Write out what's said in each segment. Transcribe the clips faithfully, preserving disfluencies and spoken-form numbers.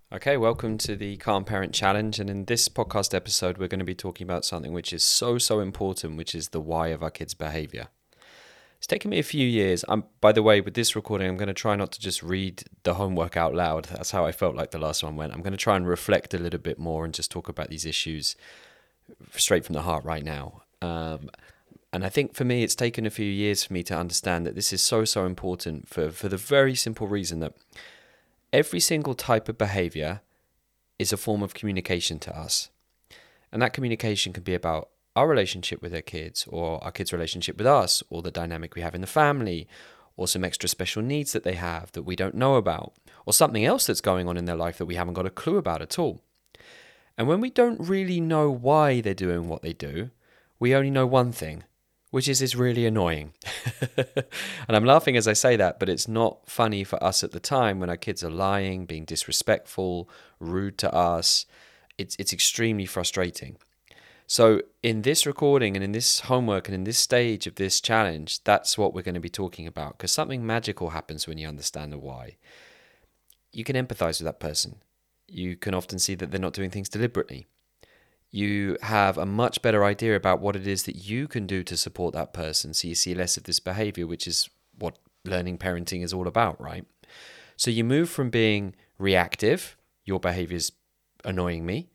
Okay, welcome to the Calm Parent Challenge. And in this podcast episode, we're going to be talking about something which is so, so important, which is the why of our kids' behavior. It's taken me a few years. I'm, by the way, with this recording, I'm going to try not to just read the homework out loud. That's how I felt like the last one went. I'm going to try and reflect a little bit more and just talk about these issues straight from the heart right now. Um, and I think for me, it's taken a few years for me to understand that this is so, so important for, for the very simple reason that every single type of behavior is a form of communication to us. And that communication can be about our relationship with our kids, or our kids' relationship with us, or the dynamic we have in the family, or some extra special needs that they have that we don't know about, or something else that's going on in their life that we haven't got a clue about at all. And when we don't really know why they're doing what they do, we only know one thing, which is it's really annoying. And I'm laughing as I say that, but it's not funny for us at the time when our kids are lying, being disrespectful, rude to us. It's it's extremely frustrating. So in this recording and in this homework and in this stage of this challenge, that's what we're going to be talking about, because something magical happens when you understand the why. You can empathize with that person. You can often see that they're not doing things deliberately. You have a much better idea about what it is that you can do to support that person, so you see less of this behavior, which is what learning parenting is all about, right? So you move from being reactive, your behavior is annoying me,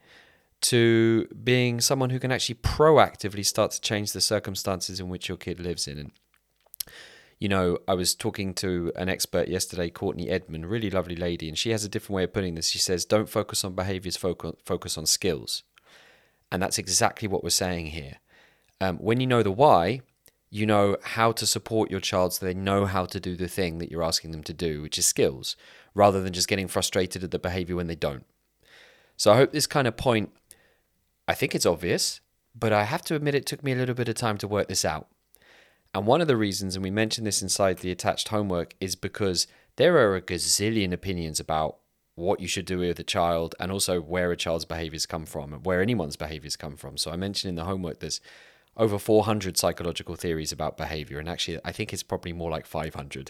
to being someone who can actually proactively start to change the circumstances in which your kid lives in. And you know, I was talking to an expert yesterday, Courtney Edmond, really lovely lady, and she has a different way of putting this. She says, don't focus on behaviors, focus, focus on skills. And that's exactly what we're saying here. Um, when you know the why, you know how to support your child so they know how to do the thing that you're asking them to do, which is skills, rather than just getting frustrated at the behavior when they don't. So I hope this kind of point, I think it's obvious, but I have to admit it took me a little bit of time to work this out. And one of the reasons, and we mentioned this inside the attached homework, is because there are a gazillion opinions about what you should do with a child, and also where a child's behaviors come from, and where anyone's behaviors come from. So I mentioned in the homework there's over four hundred psychological theories about behavior, and actually I think it's probably more like five hundred.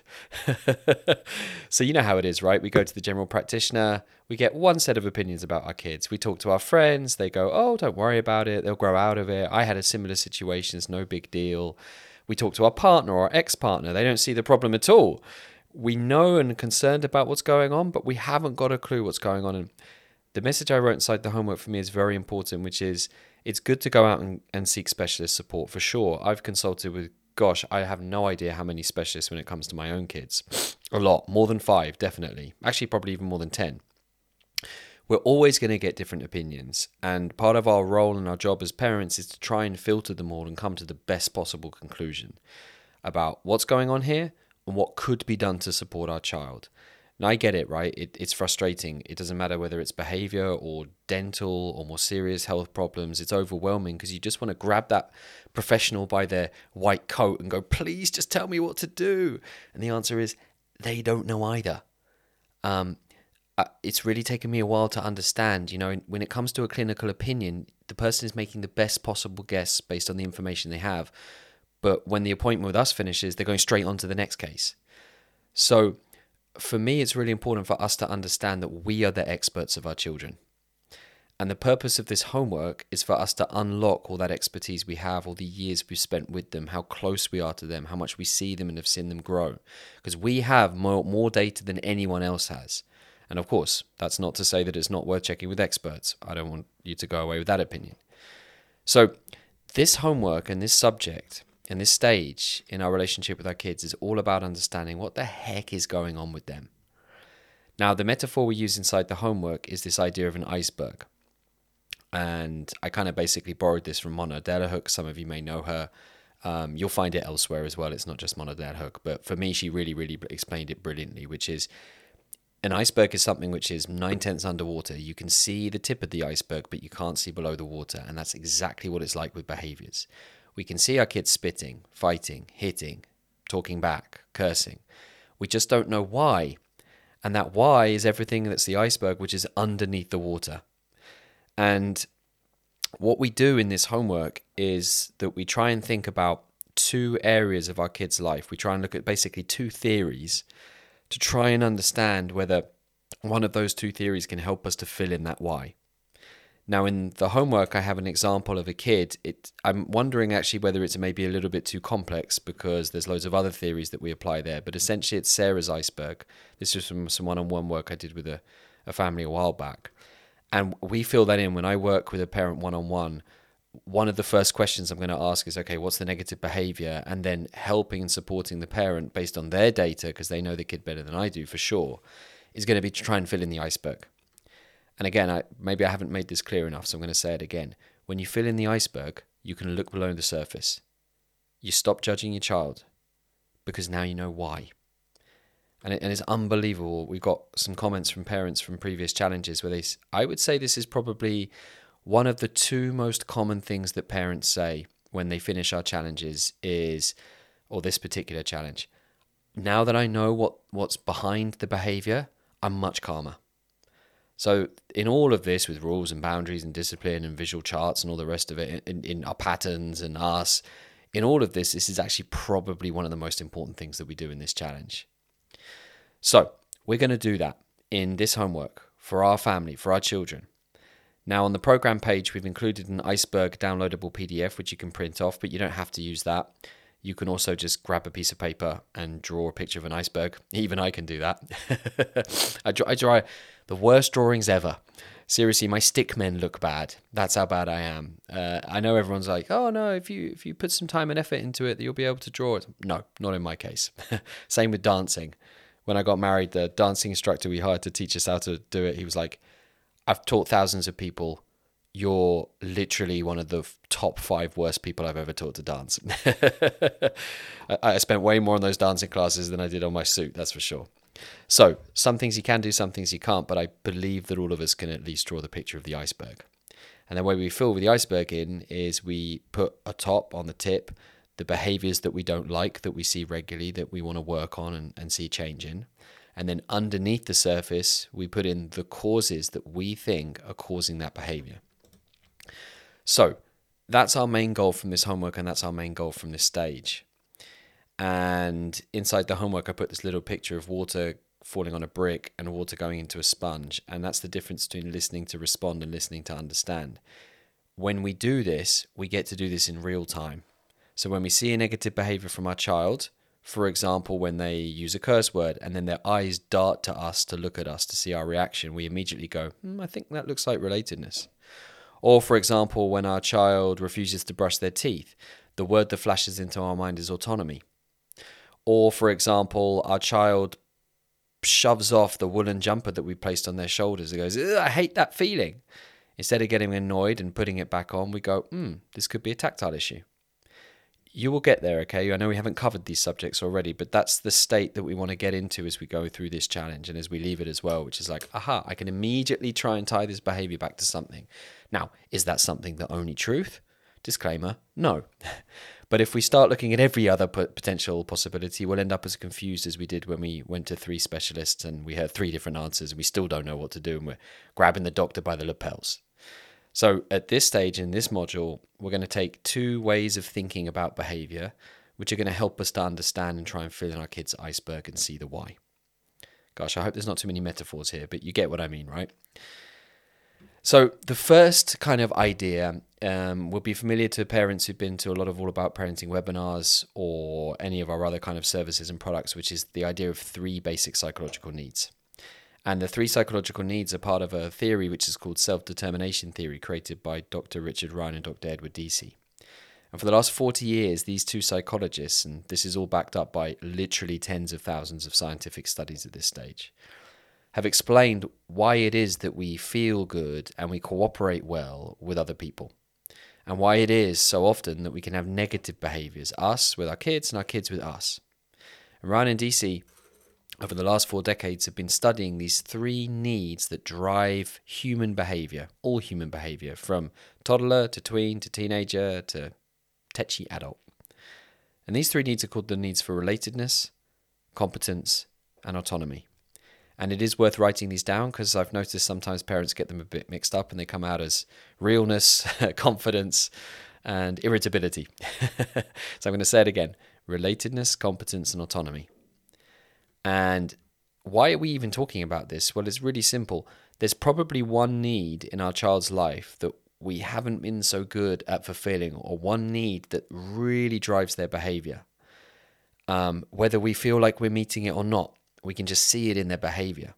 So you know how it is, right? We go to the general practitioner, we get one set of opinions about our kids. We talk to our friends, they go, oh, don't worry about it, they'll grow out of it. I had a similar situation, it's no big deal. We talk to our partner or our ex-partner, they don't see the problem at all. We know and are concerned about what's going on, but we haven't got a clue what's going on. And the message I wrote inside the homework for me is very important, which is it's good to go out and, and seek specialist support for sure. I've consulted with, gosh, I have no idea how many specialists when it comes to my own kids. A lot, more than five, definitely. Actually, probably even more than ten. We're always going to get different opinions. And part of our role and our job as parents is to try and filter them all and come to the best possible conclusion about what's going on here and what could be done to support our child. Now, I get it, right? It, it's frustrating. It doesn't matter whether it's behavior or dental or more serious health problems. It's overwhelming because you just want to grab that professional by their white coat and go, please just tell me what to do. And the answer is they don't know either. Um, uh, it's really taken me a while to understand, you know, when it comes to a clinical opinion, the person is making the best possible guess based on the information they have. But when the appointment with us finishes, they're going straight on to the next case. So for me, it's really important for us to understand that we are the experts of our children. And the purpose of this homework is for us to unlock all that expertise we have, all the years we've spent with them, how close we are to them, how much we see them and have seen them grow. Because we have more, more data than anyone else has. And of course, that's not to say that it's not worth checking with experts. I don't want you to go away with that opinion. So this homework and this subject and this stage in our relationship with our kids is all about understanding what the heck is going on with them. Now, the metaphor we use inside the homework is this idea of an iceberg. And I kind of basically borrowed this from Mona Delahooke. Some of you may know her. Um, you'll find it elsewhere as well. It's not just Mona Delahooke. But for me, she really, really explained it brilliantly, which is an iceberg is something which is nine-tenths underwater. You can see the tip of the iceberg, but you can't see below the water. And that's exactly what it's like with behaviors. We can see our kids spitting, fighting, hitting, talking back, cursing. We just don't know why. And that why is everything that's the iceberg, which is underneath the water. And what we do in this homework is that we try and think about two areas of our kids' life. We try and look at basically two theories to try and understand whether one of those two theories can help us to fill in that why. Now, in the homework, I have an example of a kid. It, I'm wondering actually whether it's maybe a little bit too complex because there's loads of other theories that we apply there. But essentially, it's Sarah's iceberg. This is from some one-on-one work I did with a, a family a while back. And we fill that in. When I work with a parent one-on-one, one of the first questions I'm going to ask is, okay, what's the negative behavior? And then helping and supporting the parent based on their data, because they know the kid better than I do for sure, is going to be to try and fill in the iceberg. And again, I, maybe I haven't made this clear enough, so I'm going to say it again. When you fill in the iceberg, you can look below the surface. You stop judging your child because now you know why. And, it, and it's unbelievable. We've got some comments from parents from previous challenges where they, I would say this is probably one of the two most common things that parents say when they finish our challenges is, or this particular challenge, now that I know what, what's behind the behavior, I'm much calmer. So in all of this, with rules and boundaries and discipline and visual charts and all the rest of it, in, in our patterns and us, in all of this, this is actually probably one of the most important things that we do in this challenge. So we're going to do that in this homework for our family, for our children. Now on the program page, we've included an iceberg downloadable P D F, which you can print off, but you don't have to use that. You can also just grab a piece of paper and draw a picture of an iceberg. Even I can do that. I, draw, I draw the worst drawings ever. Seriously, my stick men look bad. That's how bad I am. Uh, I know everyone's like, oh no, if you if you put some time and effort into it, you'll be able to draw it. No, not in my case. Same with dancing. When I got married, the dancing instructor we hired to teach us how to do it, he was like, I've taught thousands of people. You're literally one of the top five worst people I've ever taught to dance. I spent way more on those dancing classes than I did on my suit, that's for sure. So some things you can do, some things you can't, but I believe that all of us can at least draw the picture of the iceberg. And the way we fill with the iceberg in is we put a top on the tip, the behaviors that we don't like, that we see regularly, that we want to work on and, and see change in. And then underneath the surface, we put in the causes that we think are causing that behavior. So that's our main goal from this homework, and that's our main goal from this stage. And inside the homework, I put this little picture of water falling on a brick and water going into a sponge. And that's the difference between listening to respond and listening to understand. When we do this, we get to do this in real time. So when we see a negative behavior from our child, for example, when they use a curse word and then their eyes dart to us to look at us to see our reaction, we immediately go, hmm, I think that looks like relatedness. Or, for example, when our child refuses to brush their teeth, the word that flashes into our mind is autonomy. Or, for example, our child shoves off the woolen jumper that we placed on their shoulders and goes, I hate that feeling. Instead of getting annoyed and putting it back on, we go, hmm, this could be a tactile issue. You will get there, okay? I know we haven't covered these subjects already, but that's the state that we want to get into as we go through this challenge and as we leave it as well, which is like, aha, I can immediately try and tie this behavior back to something. Now, is that something the only truth? Disclaimer, no. But if we start looking at every other potential possibility, we'll end up as confused as we did when we went to three specialists and we heard three different answers and we still don't know what to do and we're grabbing the doctor by the lapels. So at this stage in this module, we're going to take two ways of thinking about behavior, which are going to help us to understand and try and fill in our kids' iceberg and see the why. Gosh, I hope there's not too many metaphors here, but you get what I mean, right? So the first kind of idea um, will be familiar to parents who've been to a lot of All About Parenting webinars or any of our other kind of services and products, which is the idea of three basic psychological needs. And the three psychological needs are part of a theory which is called self-determination theory, created by Doctor Richard Ryan and Doctor Edward Deci. And for the last forty years, these two psychologists, and this is all backed up by literally tens of thousands of scientific studies at this stage, have explained why it is that we feel good and we cooperate well with other people. And why it is so often that we can have negative behaviors, us with our kids and our kids with us. And Ryan and Deci, over the last four decades, have been studying these three needs that drive human behavior, all human behavior, from toddler to tween to teenager to tetchy adult. And these three needs are called the needs for relatedness, competence, and autonomy. And it is worth writing these down because I've noticed sometimes parents get them a bit mixed up and they come out as realness, confidence, and irritability. So I'm going to say it again: relatedness, competence, and autonomy. And why are we even talking about this? Well, it's really simple. There's probably one need in our child's life that we haven't been so good at fulfilling, or one need that really drives their behavior. Um, whether we feel like we're meeting it or not, we can just see it in their behavior.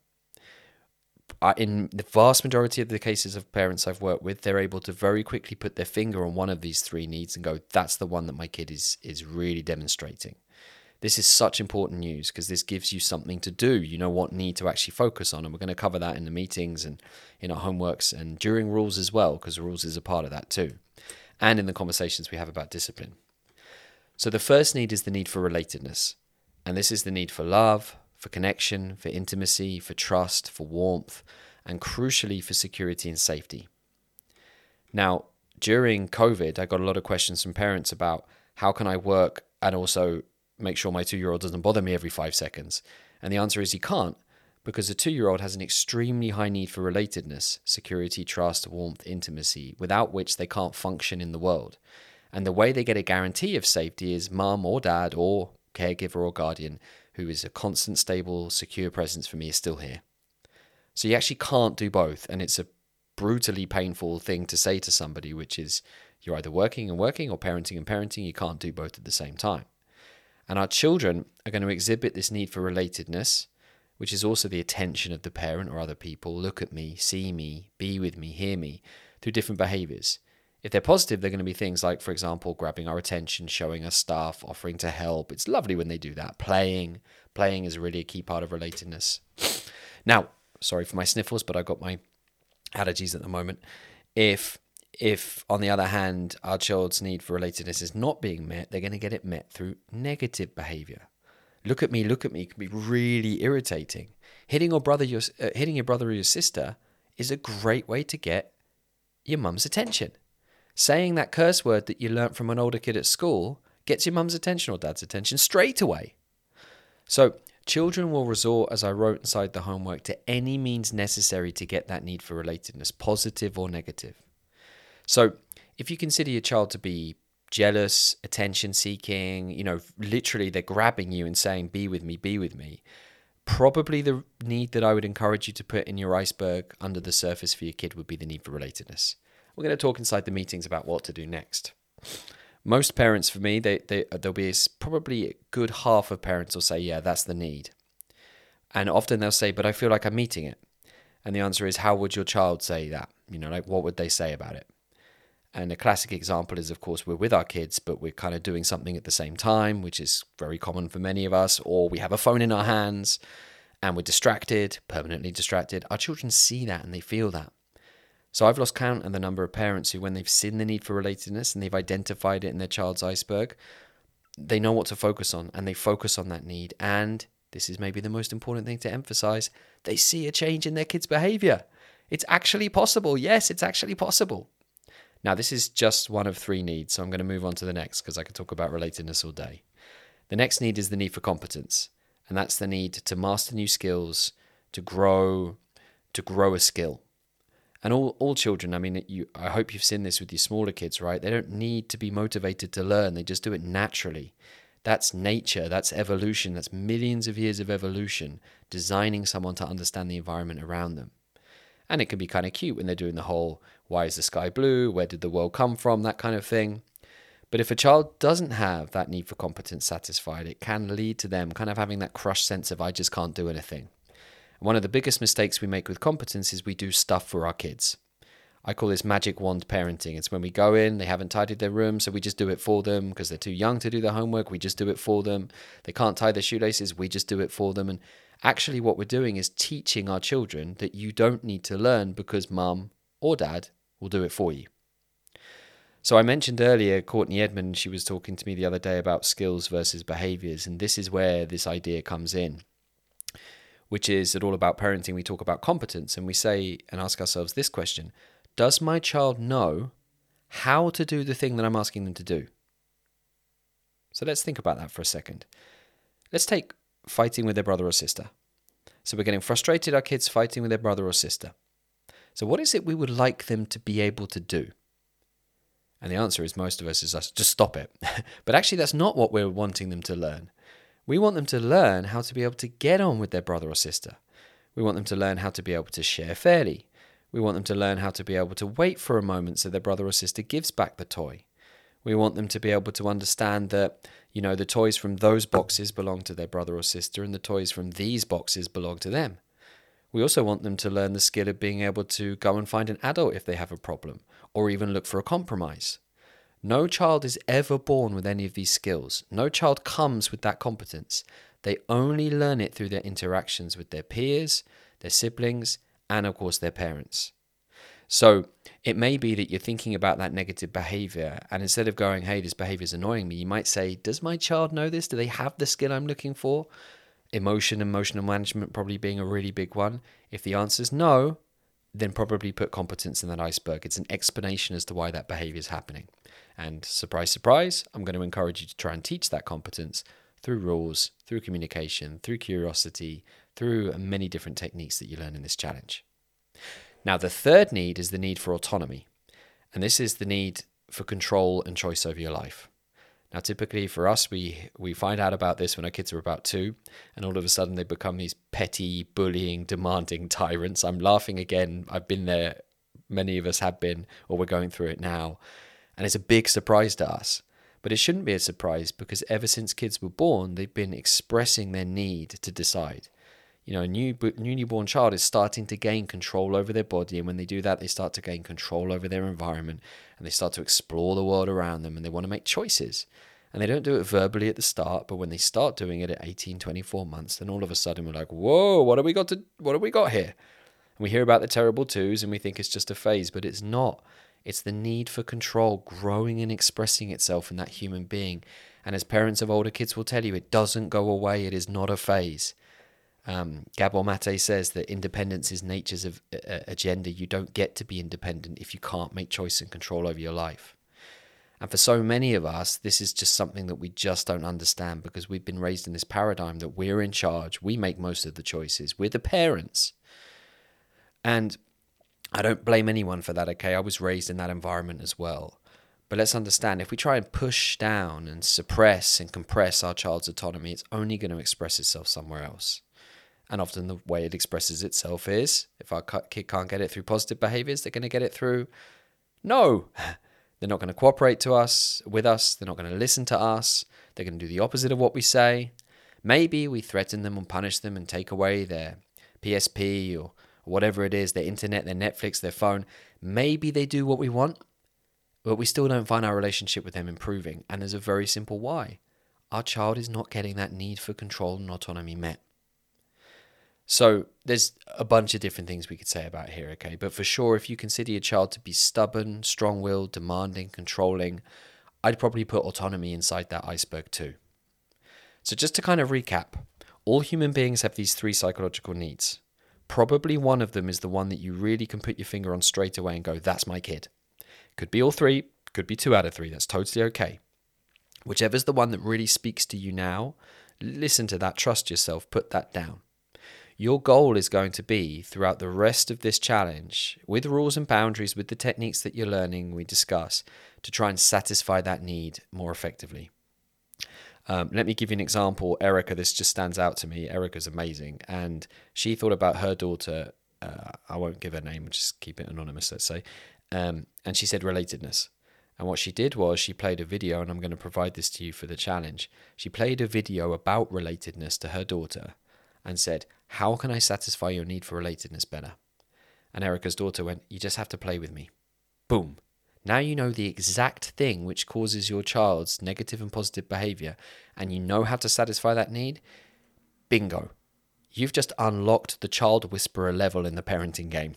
Uh, in the vast majority of the cases of parents I've worked with, they're able to very quickly put their finger on one of these three needs and go, that's the one that my kid is is really demonstrating. This is such important news because this gives you something to do. You know what need to actually focus on. And we're going to cover that in the meetings and in our homeworks and during rules as well, because rules is a part of that too. And in the conversations we have about discipline. So the first need is the need for relatedness. And this is the need for love, for connection, for intimacy, for trust, for warmth, and crucially for security and safety. Now, during COVID, I got a lot of questions from parents about how can I work and also make sure my two-year-old doesn't bother me every five seconds. And the answer is you can't, because a two-year-old has an extremely high need for relatedness, security, trust, warmth, intimacy, without which they can't function in the world. And the way they get a guarantee of safety is mum or dad or caregiver or guardian who is a constant, stable, secure presence for me is still here. So you actually can't do both. And it's a brutally painful thing to say to somebody, which is you're either working and working or parenting and parenting. You can't do both at the same time. And our children are going to exhibit this need for relatedness, which is also the attention of the parent or other people. Look at me, see me, be with me, hear me, through different behaviors. If they're positive, they're going to be things like, for example, grabbing our attention, showing us stuff, offering to help. It's lovely when they do that. Playing. Playing is really a key part of relatedness. Now, sorry for my sniffles, but I've got my allergies at the moment. If If, on the other hand, our child's need for relatedness is not being met, they're going to get it met through negative behavior. Look at me, look at me can be really irritating. Hitting your brother, your uh, hitting your brother or your sister is a great way to get your mum's attention. Saying that curse word that you learnt from an older kid at school gets your mum's attention or dad's attention straight away. So children will resort, as I wrote inside the homework, to any means necessary to get that need for relatedness, positive or negative. So if you consider your child to be jealous, attention-seeking, you know, literally they're grabbing you and saying, be with me, be with me, probably the need that I would encourage you to put in your iceberg under the surface for your kid would be the need for relatedness. We're going to talk inside the meetings about what to do next. Most parents, for me, they, they, there'll be probably a good half of parents will say, yeah, that's the need. And often they'll say, but I feel like I'm meeting it. And the answer is, how would your child say that? You know, like what would they say about it? And a classic example is, of course, we're with our kids, but we're kind of doing something at the same time, which is very common for many of us, or we have a phone in our hands and we're distracted, permanently distracted. Our children see that and they feel that. So I've lost count of the number of parents who, when they've seen the need for relatedness and they've identified it in their child's iceberg, they know what to focus on and they focus on that need. And this is maybe the most important thing to emphasize, they see a change in their kids' behavior. It's actually possible. Yes, it's actually possible. Now, this is just one of three needs, so I'm going to move on to the next because I could talk about relatedness all day. The next need is the need for competence, and that's the need to master new skills, to grow, to grow a skill. And all, all children, I mean, you, I hope you've seen this with your smaller kids, right? They don't need to be motivated to learn. They just do it naturally. That's nature. That's evolution. That's millions of years of evolution, designing someone to understand the environment around them. And it can be kind of cute when they're doing the whole, why is the sky blue? Where did the world come from? That kind of thing. But if a child doesn't have that need for competence satisfied, it can lead to them kind of having that crushed sense of, I just can't do anything. And one of the biggest mistakes we make with competence is we do stuff for our kids. I call this magic wand parenting. It's when we go in, they haven't tidied their room, so we just do it for them because they're too young to do their homework. We just do it for them. They can't tie their shoelaces. We just do it for them. And actually what we're doing is teaching our children that you don't need to learn because mum or dad will do it for you. So I mentioned earlier Courtney Edmond, she was talking to me the other day about skills versus behaviors, and this is where this idea comes in, which is that all about parenting, we talk about competence and we say and ask ourselves this question: does my child know how to do the thing that I'm asking them to do? So let's think about that for a second. Let's take fighting with their brother or sister. So we're getting frustrated, our kids fighting with their brother or sister. So what is it we would like them to be able to do? And the answer is, most of us is us, just stop it. But actually that's not what we're wanting them to learn. We want them to learn how to be able to get on with their brother or sister. We want them to learn how to be able to share fairly. We want them to learn how to be able to wait for a moment so their brother or sister gives back the toy. We want them to be able to understand that, you know, the toys from those boxes belong to their brother or sister and the toys from these boxes belong to them. We also want them to learn the skill of being able to go and find an adult if they have a problem, or even look for a compromise. No child is ever born with any of these skills. No child comes with that competence. They only learn it through their interactions with their peers, their siblings, and of course their parents. So it may be that you're thinking about that negative behavior, and instead of going, hey, this behavior is annoying me, you might say, does my child know this? Do they have the skill I'm looking for? Emotion and emotional management probably being a really big one. If the answer is no, then probably put competence in that iceberg. It's an explanation as to why that behavior is happening. And surprise, surprise, I'm going to encourage you to try and teach that competence through rules, through communication, through curiosity, through many different techniques that you learn in this challenge. Now, the third need is the need for autonomy. And this is the need for control and choice over your life. Now, typically for us, we, we find out about this when our kids are about two, and all of a sudden they become these petty, bullying, demanding tyrants. I'm laughing again. I've been there. Many of us have been, or we're going through it now. And it's a big surprise to us. But it shouldn't be a surprise because ever since kids were born, they've been expressing their need to decide. You know, a new, newly born child is starting to gain control over their body. And when they do that, they start to gain control over their environment. And they start to explore the world around them. And they want to make choices. And they don't do it verbally at the start. But when they start doing it at eighteen, twenty-four months, then all of a sudden we're like, whoa, what have we got to, what have we got here? And we hear about the terrible twos and we think it's just a phase. But it's not. It's the need for control growing and expressing itself in that human being. And as parents of older kids will tell you, it doesn't go away. It is not a phase. Um, Gabor Mate says that independence is nature's of, uh, agenda. You don't get to be independent if you can't make choice and control over your life. And for so many of us, this is just something that we just don't understand because we've been raised in this paradigm that we're in charge. We make most of the choices. We're the parents. And I don't blame anyone for that, okay? I was raised in that environment as well. But let's understand, if we try and push down and suppress and compress our child's autonomy, it's only going to express itself somewhere else. And often the way it expresses itself is, if our kid can't get it through positive behaviors, they're going to get it through no. They're not going to cooperate to us, with us. They're not going to listen to us. They're going to do the opposite of what we say. Maybe we threaten them and punish them and take away their P S P or whatever it is, their internet, their Netflix, their phone. Maybe they do what we want, but we still don't find our relationship with them improving. And there's a very simple why. Our child is not getting that need for control and autonomy met. So there's a bunch of different things we could say about here, okay? But for sure, if you consider your child to be stubborn, strong-willed, demanding, controlling, I'd probably put autonomy inside that iceberg too. So just to kind of recap, all human beings have these three psychological needs. Probably one of them is the one that you really can put your finger on straight away and go, that's my kid. Could be all three, could be two out of three. That's totally okay. Whichever's the one that really speaks to you now, listen to that, trust yourself, put that down. Your goal is going to be, throughout the rest of this challenge, with rules and boundaries, with the techniques that you're learning, we discuss, to try and satisfy that need more effectively. Um, let me give you an example. Erica, this just stands out to me. Erica's amazing. And she thought about her daughter. Uh, I won't give her name, just keep it anonymous, let's say. Um, and she said relatedness. And what she did was she played a video, and I'm going to provide this to you for the challenge. She played a video about relatedness to her daughter and said, how can I satisfy your need for relatedness better? And Erica's daughter went, you just have to play with me. Boom. Now you know the exact thing which causes your child's negative and positive behavior, and you know how to satisfy that need. Bingo. You've just unlocked the child whisperer level in the parenting game.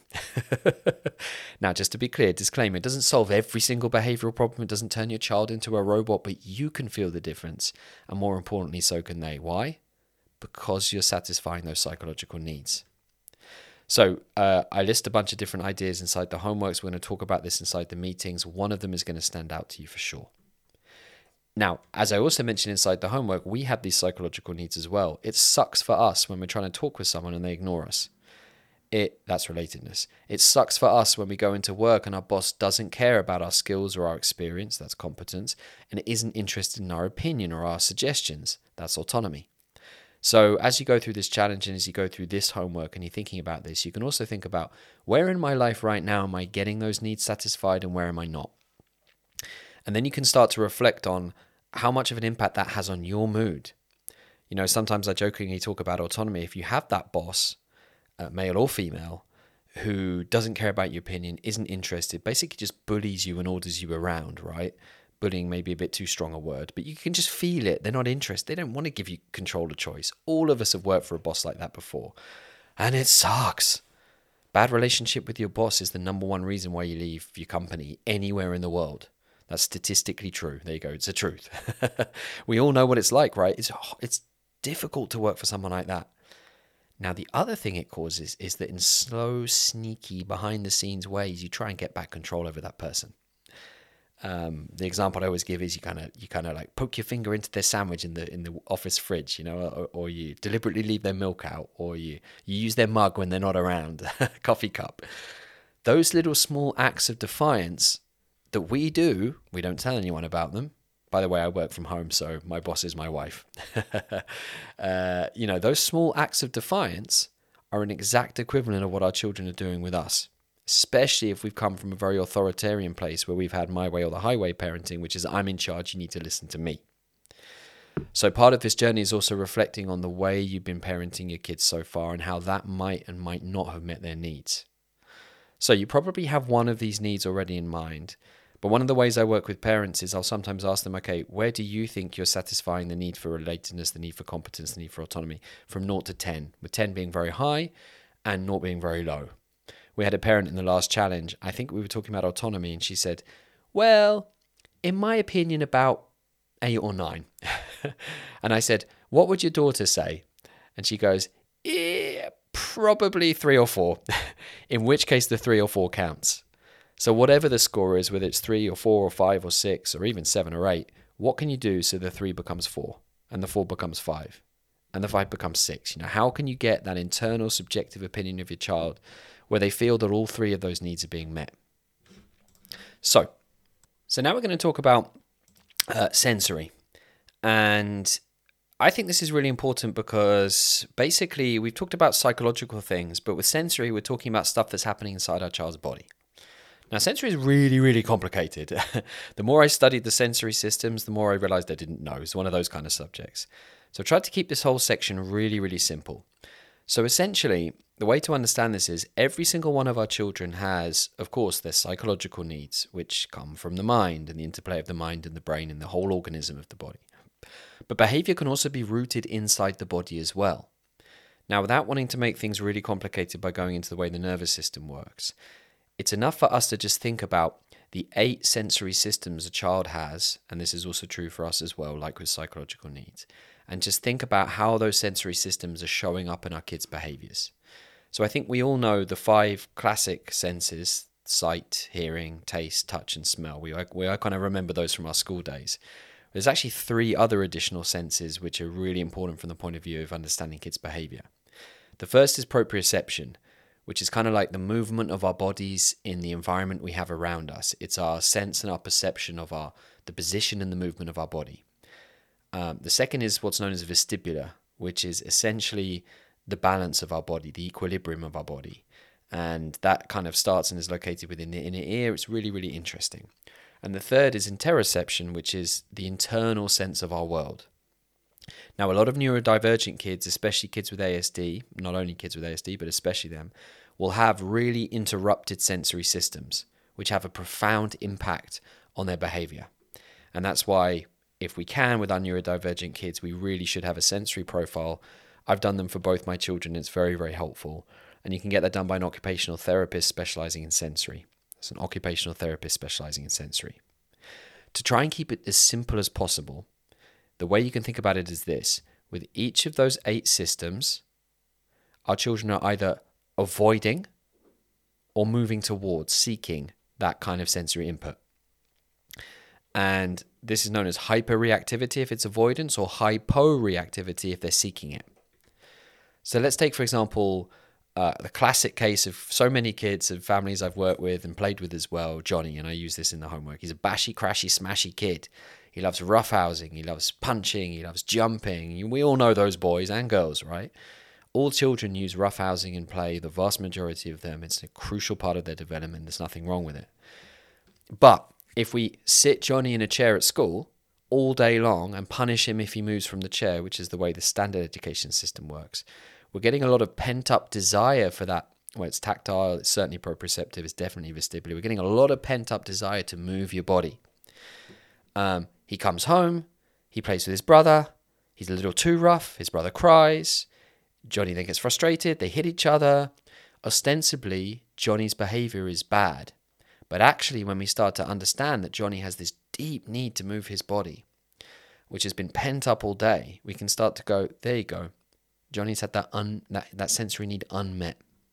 Now, just to be clear, disclaimer, it doesn't solve every single behavioral problem. It doesn't turn your child into a robot, but you can feel the difference. And more importantly, so can they. Why? Because you're satisfying those psychological needs. So uh, I list a bunch of different ideas inside the homeworks. We're going to talk about this inside the meetings. One of them is going to stand out to you for sure. Now, as I also mentioned inside the homework, we have these psychological needs as well. It sucks for us when we're trying to talk with someone and they ignore us. It that's relatedness. It sucks for us when we go into work and our boss doesn't care about our skills or our experience. That's competence. And isn't interested in our opinion or our suggestions. That's autonomy. So as you go through this challenge and as you go through this homework and you're thinking about this, you can also think about, where in my life right now am I getting those needs satisfied and where am I not? And then you can start to reflect on how much of an impact that has on your mood. You know, sometimes I jokingly talk about autonomy. If you have that boss, uh, male or female, who doesn't care about your opinion, isn't interested, basically just bullies you and orders you around, right? Bullying may be a bit too strong a word, but you can just feel it. They're not interested. They don't want to give you control of choice. All of us have worked for a boss like that before, and it sucks. Bad relationship with your boss is the number one reason why you leave your company anywhere in the world. That's statistically true. There you go. It's the truth. We all know what it's like, right? It's it's difficult to work for someone like that. Now, the other thing it causes is that in slow, sneaky, behind-the-scenes ways, you try and get back control over that person. Um, the example I always give is you kind of you kind of like poke your finger into their sandwich in the in the office fridge, you know, or, or you deliberately leave their milk out, or you you use their mug when they're not around, coffee cup. Those little small acts of defiance that we do, we don't tell anyone about them. By the way, I work from home, so my boss is my wife. uh, you know, those small acts of defiance are an exact equivalent of what our children are doing with us, especially if we've come from a very authoritarian place where we've had my way or the highway parenting, which is I'm in charge, you need to listen to me. So part of this journey is also reflecting on the way you've been parenting your kids so far and how that might and might not have met their needs. So you probably have one of these needs already in mind. But one of the ways I work with parents is I'll sometimes ask them, okay, where do you think you're satisfying the need for relatedness, the need for competence, the need for autonomy, from zero to ten, with ten being very high and zero being very low? We had a parent in the last challenge, I think we were talking about autonomy, and she said, well, in my opinion, about eight or nine. And I said, what would your daughter say? And she goes, eh, probably three or four, in which case the three or four counts. So whatever the score is, whether it's three or four or five or six or even seven or eight, what can you do so the three becomes four and the four becomes five and the five becomes six? You know, how can you get that internal subjective opinion of your child where they feel that all three of those needs are being met? So, so now we're going to talk about uh, sensory. And I think this is really important because basically we've talked about psychological things, but with sensory, we're talking about stuff that's happening inside our child's body. Now, sensory is really, really complicated. The more I studied the sensory systems, the more I realized I didn't know. It's one of those kind of subjects. So I tried to keep this whole section really, really simple. So essentially, the way to understand this is every single one of our children has, of course, their psychological needs, which come from the mind and the interplay of the mind and the brain and the whole organism of the body. But behavior can also be rooted inside the body as well. Now, without wanting to make things really complicated by going into the way the nervous system works, it's enough for us to just think about the eight sensory systems a child has, and this is also true for us as well, like with psychological needs, and just think about how those sensory systems are showing up in our kids' behaviors. So I think we all know the five classic senses: sight, hearing, taste, touch, and smell. We, we I kind of remember those from our school days. There's actually three other additional senses which are really important from the point of view of understanding kids' behavior. The first is proprioception, which is kind of like the movement of our bodies in the environment we have around us. It's our sense and our perception of our the position and the movement of our body. Um, the second is what's known as vestibular, which is essentially the balance of our body, the equilibrium of our body. And that kind of starts and is located within the inner ear. It's really, really interesting. And the third is interoception, which is the internal sense of our world. Now, a lot of neurodivergent kids, especially kids with A S D, not only kids with A S D, but especially them, will have really interrupted sensory systems, which have a profound impact on their behavior. And that's why, if we can, with our neurodivergent kids, we really should have a sensory profile. I've done them for both my children. It's very, very helpful. And you can get that done by an occupational therapist specializing in sensory. It's an occupational therapist specializing in sensory. To try and keep it as simple as possible, the way you can think about it is this. With each of those eight systems, our children are either avoiding or moving towards, seeking that kind of sensory input. And this is known as hyperreactivity if it's avoidance, or hyporeactivity if they're seeking it. So let's take, for example, Uh, the classic case of so many kids and families I've worked with and played with as well, Johnny, and I use this in the homework. He's a bashy, crashy, smashy kid. He loves roughhousing. He loves punching. He loves jumping. We all know those boys and girls, right? All children use roughhousing in play, the vast majority of them. It's a crucial part of their development. There's nothing wrong with it. But if we sit Johnny in a chair at school all day long and punish him if he moves from the chair, which is the way the standard education system works, we're getting a lot of pent-up desire for that. Well, it's tactile, it's certainly proprioceptive, it's definitely vestibular. We're getting a lot of pent-up desire to move your body. Um, he comes home, he plays with his brother, he's a little too rough, his brother cries, Johnny then gets frustrated, they hit each other. Ostensibly, Johnny's behavior is bad. But actually, when we start to understand that Johnny has this deep need to move his body, which has been pent up all day, we can start to go, there you go. Johnny's had that, un, that, that sensory need unmet.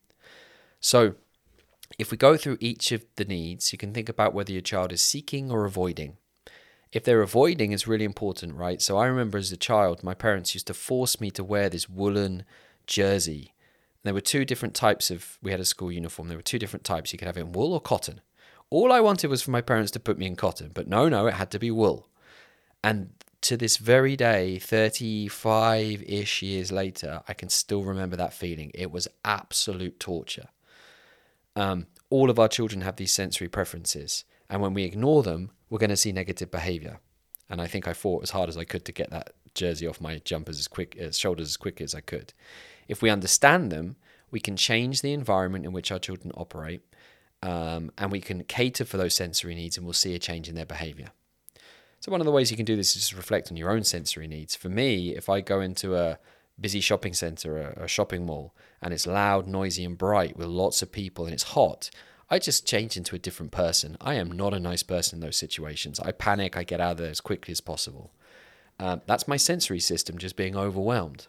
So if we go through each of the needs, you can think about whether your child is seeking or avoiding. If they're avoiding, it's really important, right? So I remember as a child, my parents used to force me to wear this woolen jersey. There were two different types of, we had a school uniform. There were two different types. You could have it in wool or cotton. All I wanted was for my parents to put me in cotton, but no, no, it had to be wool. And to this very day, thirty-five-ish years later, I can still remember that feeling. It was absolute torture. Um, all of our children have these sensory preferences, and when we ignore them, we're going to see negative behavior. And I think I fought as hard as I could to get that jersey off my jumpers as quick, uh, shoulders as quick as I could. If we understand them, we can change the environment in which our children operate, um, and we can cater for those sensory needs, and we'll see a change in their behavior. So one of the ways you can do this is just reflect on your own sensory needs. For me, if I go into a busy shopping center, a, a shopping mall, and it's loud, noisy, and bright with lots of people, and it's hot, I just change into a different person. I am not a nice person in those situations. I panic, I get out of there as quickly as possible. Um, that's my sensory system just being overwhelmed.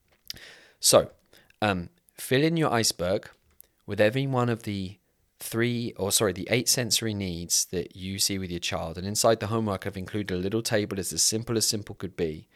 So, um, fill in your iceberg with every one of the three, or sorry, the eight sensory needs that you see with your child. And inside the homework, I've included a little table as simple as simple could be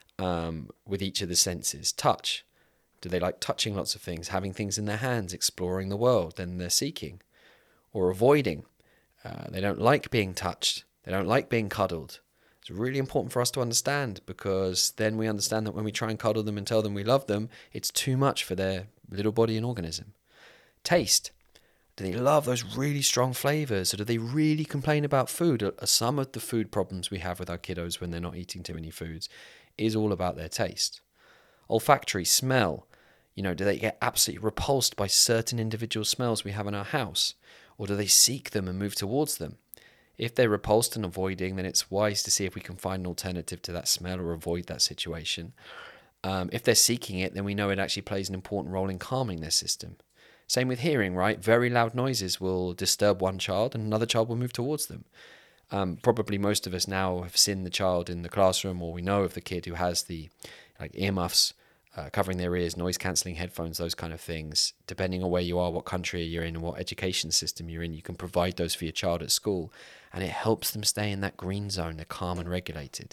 um, with each of the senses. Touch. Do they like touching lots of things, having things in their hands, exploring the world? Then they're seeking. Or avoiding. Uh, they don't like being touched. They don't like being cuddled. It's really important for us to understand, because then we understand that when we try and cuddle them and tell them we love them, it's too much for their little body and organism. Taste. Do they love those really strong flavors, or do they really complain about food? Some of the food problems we have with our kiddos when they're not eating too many foods is all about their taste. Olfactory, smell. You know, do they get absolutely repulsed by certain individual smells we have in our house? Or do they seek them and move towards them? If they're repulsed and avoiding, then it's wise to see if we can find an alternative to that smell or avoid that situation. Um, if they're seeking it, then we know it actually plays an important role in calming their system. Same with hearing, right? Very loud noises will disturb one child and another child will move towards them. Um, probably most of us now have seen the child in the classroom, or we know of the kid who has the like earmuffs uh, covering their ears, noise-cancelling headphones, those kind of things. Depending on where you are, what country you're in, and what education system you're in, you can provide those for your child at school, and it helps them stay in that green zone. They're calm and regulated.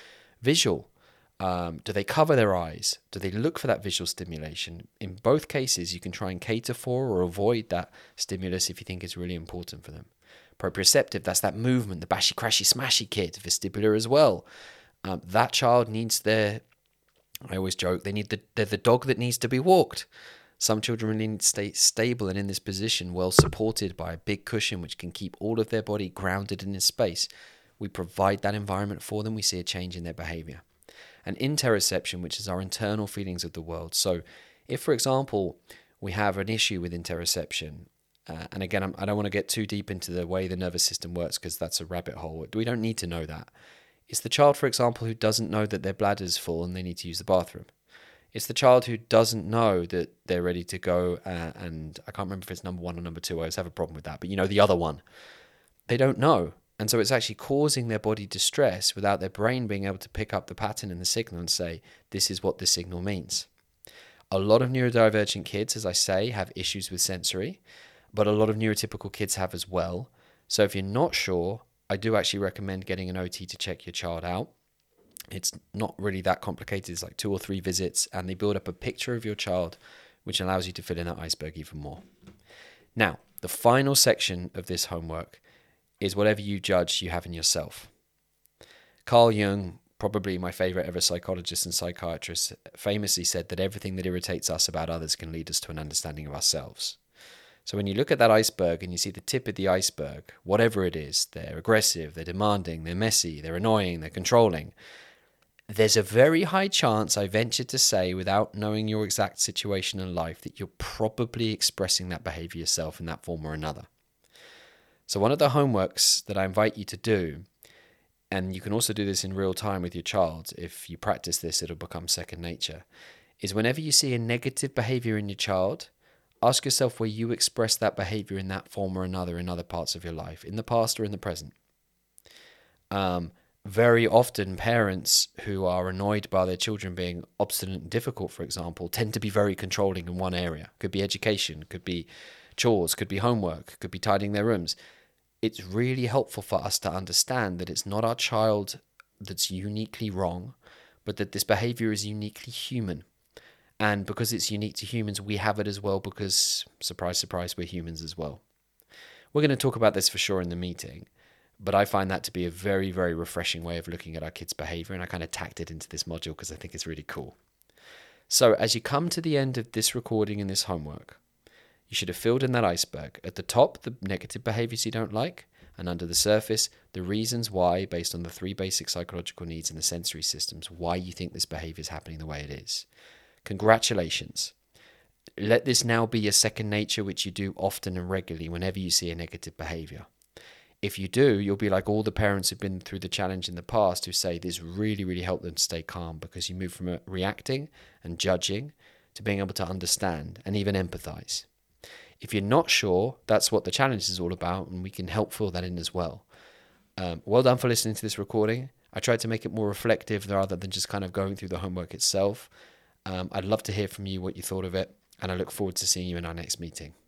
Visual. Um, do they cover their eyes? Do they look for that visual stimulation? In both cases, you can try and cater for or avoid that stimulus if you think it's really important for them. Proprioceptive, that's that movement, the bashy, crashy, smashy kid. Vestibular as well. Um, that child needs their, I always joke, they need the, they're the dog that needs to be walked. Some children really need to stay stable and in this position, well supported by a big cushion which can keep all of their body grounded in this space. We provide that environment for them, we see a change in their behavior. And interoception, which is our internal feelings of the world. So if, for example, we have an issue with interoception, uh, and again, I'm, I don't want to get too deep into the way the nervous system works because that's a rabbit hole. We don't need to know that. It's the child, for example, who doesn't know that their bladder is full and they need to use the bathroom. It's the child who doesn't know that they're ready to go, uh, and I can't remember if it's number one or number two. I always have a problem with that. But you know, the other one. They don't know. And so it's actually causing their body distress without their brain being able to pick up the pattern in the signal and say, this is what this signal means. A lot of neurodivergent kids, as I say, have issues with sensory, but a lot of neurotypical kids have as well. So if you're not sure, I do actually recommend getting an O T to check your child out. It's not really that complicated. It's like two or three visits, and they build up a picture of your child which allows you to fill in that iceberg even more. Now, the final section of this homework is whatever you judge you have in yourself. Carl Jung, probably my favorite ever psychologist and psychiatrist, famously said that everything that irritates us about others can lead us to an understanding of ourselves. So when you look at that iceberg and you see the tip of the iceberg, whatever it is, they're aggressive, they're demanding, they're messy, they're annoying, they're controlling, there's a very high chance, I venture to say, without knowing your exact situation in life, that you're probably expressing that behavior yourself in that form or another. So one of the homeworks that I invite you to do, and you can also do this in real time with your child, if you practice this, it'll become second nature, is whenever you see a negative behavior in your child, ask yourself where you express that behavior in that form or another in other parts of your life, in the past or in the present. Um, very often parents who are annoyed by their children being obstinate and difficult, for example, tend to be very controlling in one area. Could be education, could be chores, could be homework, could be tidying their rooms. It's really helpful for us to understand that it's not our child that's uniquely wrong, but that this behavior is uniquely human. And because it's unique to humans, we have it as well because, surprise, surprise, we're humans as well. We're going to talk about this for sure in the meeting, but I find that to be a very, very refreshing way of looking at our kids' behavior, and I kind of tacked it into this module because I think it's really cool. So as you come to the end of this recording and this homework, you should have filled in that iceberg. At the top, the negative behaviors you don't like, and under the surface, the reasons why, based on the three basic psychological needs and the sensory systems, why you think this behavior is happening the way it is. Congratulations. Let this now be your second nature, which you do often and regularly whenever you see a negative behavior. If you do, you'll be like all the parents who've been through the challenge in the past who say this really, really helped them stay calm because you move from reacting and judging to being able to understand and even empathize. If you're not sure, that's what the challenge is all about, and we can help fill that in as well. Um, well done for listening to this recording. I tried to make it more reflective rather than just kind of going through the homework itself. Um, I'd love to hear from you what you thought of it, and I look forward to seeing you in our next meeting.